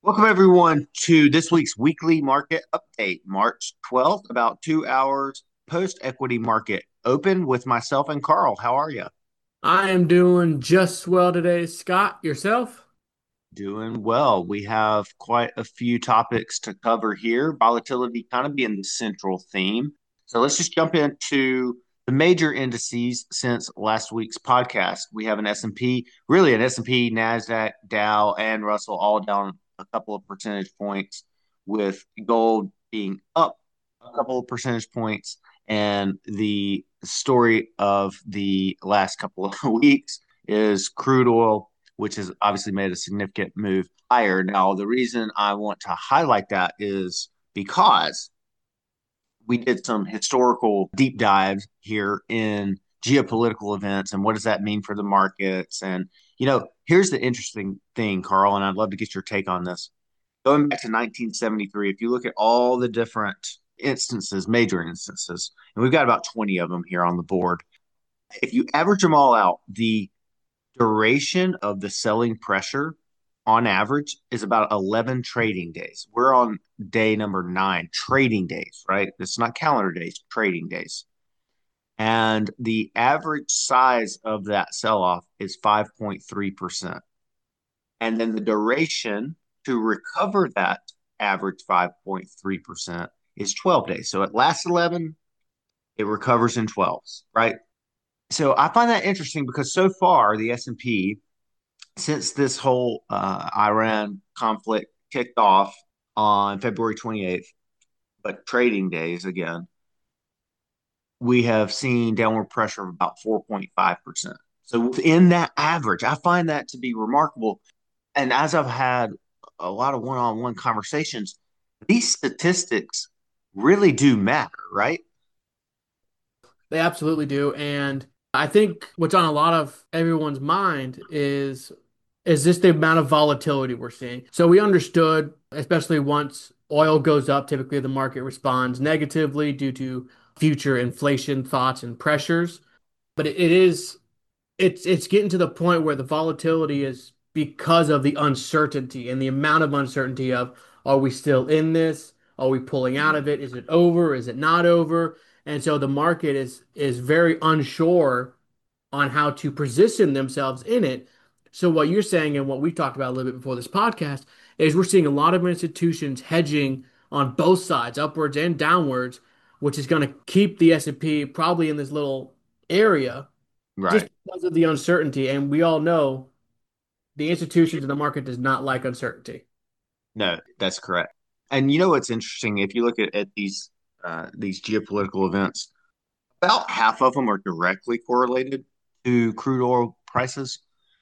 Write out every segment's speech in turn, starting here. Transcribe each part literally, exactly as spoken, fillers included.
Welcome everyone to this week's weekly market update, March twelfth, about two hours post equity market open with myself and Carl. How are you? I am doing just well today, Scott. Yourself? Doing well. We have quite a few topics to cover here. Volatility kind of being the central theme. So let's just jump into the major indices since last week's podcast. We have an S and P, really an S and P, Nasdaq, Dow, and Russell all down a couple of percentage points, with gold being up a couple of percentage points. And the story of the last couple of weeks is crude oil, which has obviously made a significant move higher. Now, the reason I want to highlight that is because we did some historical deep dives here in geopolitical events and what does that mean for the markets. And, you know, here's the interesting thing, Carl, and I'd love to get your take on this. Going back to nineteen seventy-three, if you look at all the different instances, major instances, and we've got about twenty of them here on the board, if you average them all out, the duration of the selling pressure on average is about eleven trading days. We're on day number nine, trading days, right? It's not calendar days, trading days. And the average size of that sell off is five point three percent. And then the duration to recover that average five point three percent is twelve days. So it lasts eleven, it recovers in twelves, right? So I find that interesting because so far the S and P, since this whole uh, Iran conflict kicked off on February twenty-eighth, but trading days again, we have seen downward pressure of about four point five percent. So within that average, I find that to be remarkable. And as I've had a lot of one on one conversations, these statistics really do matter, right? They absolutely do. And I think what's on a lot of everyone's mind is is this the amount of volatility we're seeing? So we understood, especially once oil goes up, typically the market responds negatively due to future inflation thoughts and pressures. But it, it is it's it's getting to the point where the volatility is because of the uncertainty and the amount of uncertainty of, are we still in this? Are we pulling out of it? Is it over? Is it not over? And so the market is is very unsure on how to position themselves in it. So what you're saying and what we talked about a little bit before this podcast is we're seeing a lot of institutions hedging on both sides, upwards and downwards, which is going to keep the S and P probably in this little area just Right. because of the uncertainty. And we all know the institutions in the market does not like uncertainty. No, that's correct. And you know what's interesting? If you look at, at these uh, these geopolitical events, about half of them are directly correlated to crude oil prices.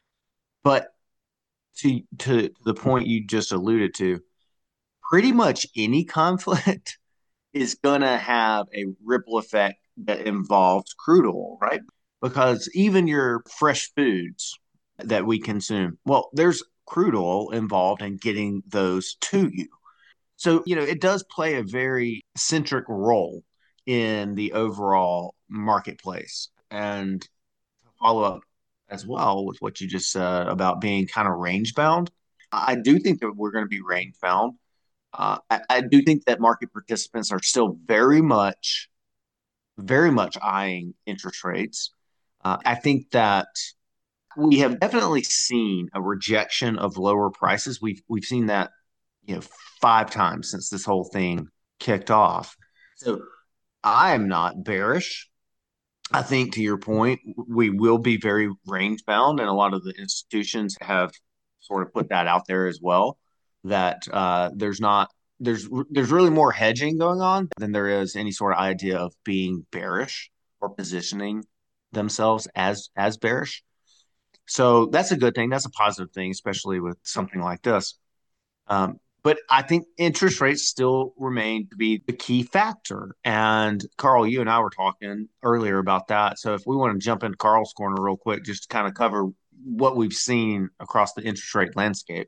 But to to the point you just alluded to, pretty much any conflict is gonna have a ripple effect that involves crude oil, right? Because even your fresh foods that we consume, well, there's crude oil involved in getting those to you. So, you know, it does play a very centric role in the overall marketplace. And to follow up as well with what you just said about being kind of range bound, I do think that we're going to be range bound. Uh, I, I do think that market participants are still very much, very much eyeing interest rates. Uh, I think that we have definitely seen a rejection of lower prices. We've we've seen that, you know, five times since this whole thing kicked off. So I am not bearish. I think to your point, we will be very range bound, and a lot of the institutions have sort of put that out there as well. That uh, there's not there's there's really more hedging going on than there is any sort of idea of being bearish or positioning themselves as as bearish. So that's a good thing. That's a positive thing, especially with something like this. Um, but I think interest rates still remain to be the key factor. And Carl, you and I were talking earlier about that. So if we want to jump into Carl's corner real quick, just to kind of cover what we've seen across the interest rate landscape.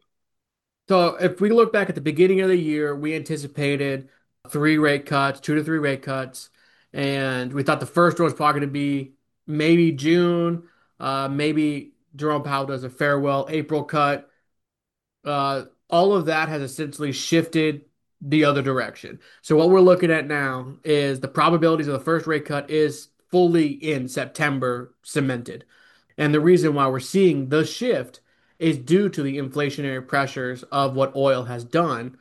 So if we look back at the beginning of the year, we anticipated three rate cuts, two to three rate cuts, and we thought the first one was probably going to be maybe June, uh, maybe Jerome Powell does a farewell April cut. Uh, all of that has essentially shifted the other direction. So what we're looking at now is the probabilities of the first rate cut is fully in September cemented. And the reason why we're seeing the shift is due to the inflationary pressures of what oil has done.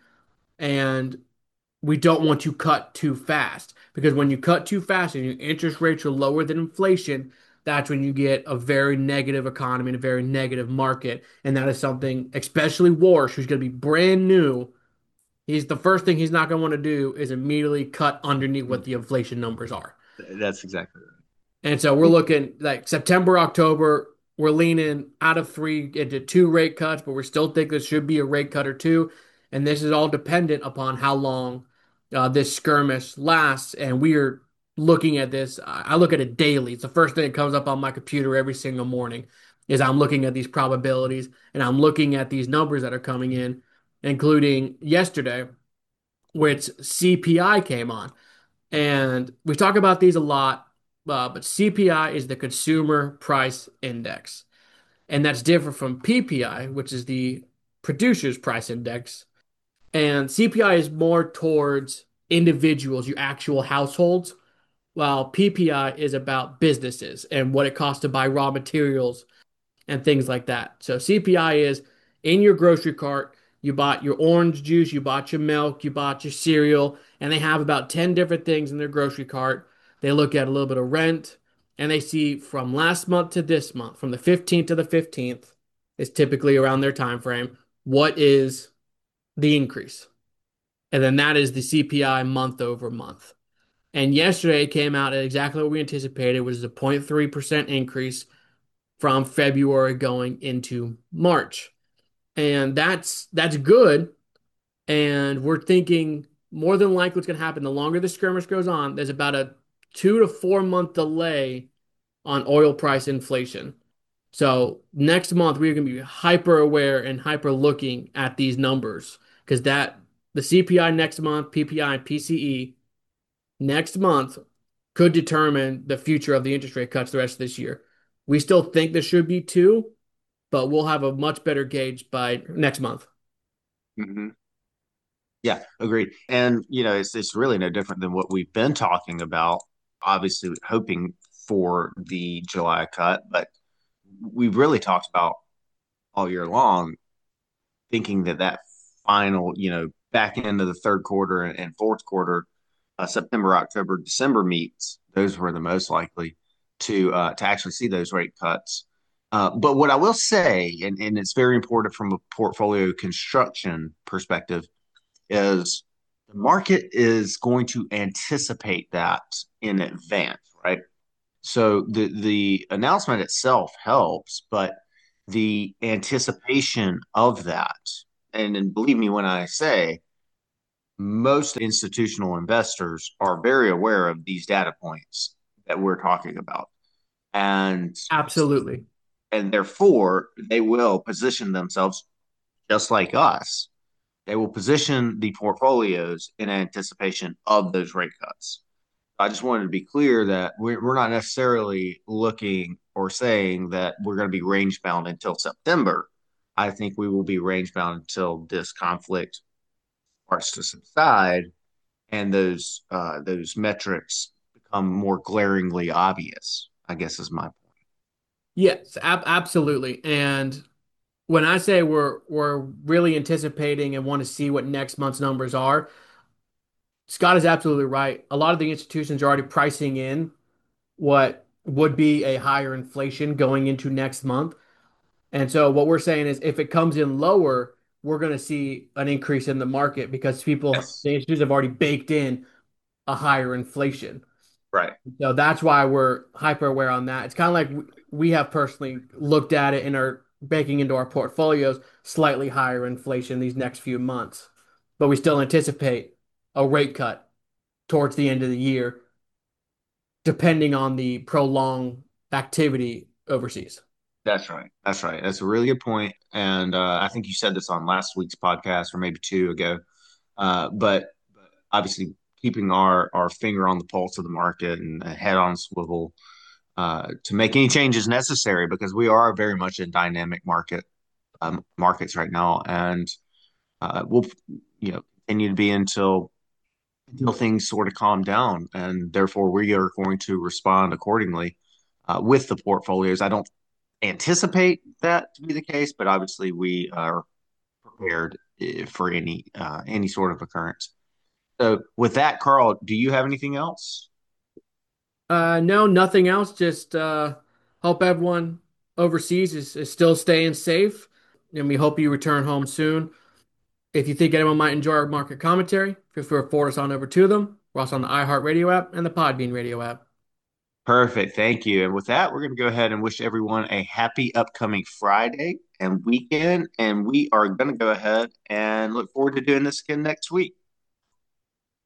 And we don't want to cut too fast because when you cut too fast and your interest rates are lower than inflation, that's when you get a very negative economy and a very negative market. And that is something, especially Warsh, who's going to be brand new. He's the first thing he's not going to want to do is immediately cut underneath what the inflation numbers are. That's exactly And so we're looking like September, October, we're leaning out of three into two rate cuts, but we still think there should be a rate cut or two. And this is all dependent upon how long uh, this skirmish lasts. And we are looking at this. I look at it daily. It's the first thing that comes up on my computer every single morning is I'm looking at these probabilities and I'm looking at these numbers that are coming in, including yesterday, which C P I came on. And we talk about these a lot, uh, but C P I is the Consumer Price Index. And that's different from P P I, which is the Producer's Price Index. And C P I is more towards individuals, your actual households, while P P I is about businesses and what it costs to buy raw materials and things like that. So C P I is in your grocery cart, you bought your orange juice, you bought your milk, you bought your cereal, and they have about ten different things in their grocery cart. They look at a little bit of rent and they see from last month to this month, from the fifteenth to the fifteenth, is typically around their time frame. What is the increase? And then that is the C P I month over month. And yesterday it came out at exactly what we anticipated, which is a zero point three percent increase from February going into March. And that's that's good. And we're thinking more than likely what's going to happen the longer the skirmish goes on, there's about a two to four month delay on oil price inflation. So next month we're going to be hyper aware and hyper looking at these numbers because that the C P I next month, P P I, and P C E next month could determine the future of the interest rate cuts the rest of this year. We still think there should be two, but we'll have a much better gauge by next month. right. Hmm. Yeah, agreed. And you know, it's it's really no different than what we've been talking about. Obviously, hoping for the July cut, but we've really talked about all year long, thinking that that final, you know, back into the third quarter and, and fourth quarter, uh, September, October, December meets, those were the most likely to uh, to actually see those rate cuts. Uh, but what I will say, and, and it's very important from a portfolio construction perspective, is the market is going to anticipate that in advance, right? So the the announcement itself helps, but the anticipation of that, and, and believe me when I say most institutional investors are very aware of these data points that we're talking about. And Absolutely. and therefore they will position themselves just like us. They will position the portfolios in anticipation of those rate cuts. I just wanted to be clear that we're, we're not necessarily looking or saying that we're going to be range bound until September. I think we will be range bound until this conflict starts to subside and those uh, those metrics become more glaringly obvious. I guess is my point. Yes, ab absolutely. And when I say we're we're really anticipating and want to see what next month's numbers are, Scott is absolutely right. A lot of the institutions are already pricing in what would be a higher inflation going into next month. And so what we're saying is if it comes in lower, we're going to see an increase in the market because people, Yes. the institutions have already baked in a higher inflation. Right. So that's why we're hyper aware on that. It's kind of like we we have personally looked at it and are baking into our portfolios slightly higher inflation these next few months. But we still anticipate a rate cut towards the end of the year, depending on the prolonged activity overseas. That's right. That's right. That's a really good point. And uh, I think you said this on last week's podcast or maybe two ago. Uh, but, but obviously, keeping our, our finger on the pulse of the market and a head on swivel uh, to make any changes necessary because we are very much in dynamic market um, markets right now. And uh, will you know continue to be until until things sort of calm down, and therefore we are going to respond accordingly uh, with the portfolios. I don't anticipate that to be the case, but obviously we are prepared eh, for any uh, any sort of occurrence. So, with that, Carl, do you have anything else? Uh, no, nothing else. Just uh, hope everyone overseas is, is still staying safe, and we hope you return home soon. If you think anyone might enjoy our market commentary, feel free to forward us on over to them. We're also on the iHeartRadio app and the Podbean radio app. Perfect. Thank you. And with that, we're going to go ahead and wish everyone a happy upcoming Friday and weekend. And we are going to go ahead and look forward to doing this again next week.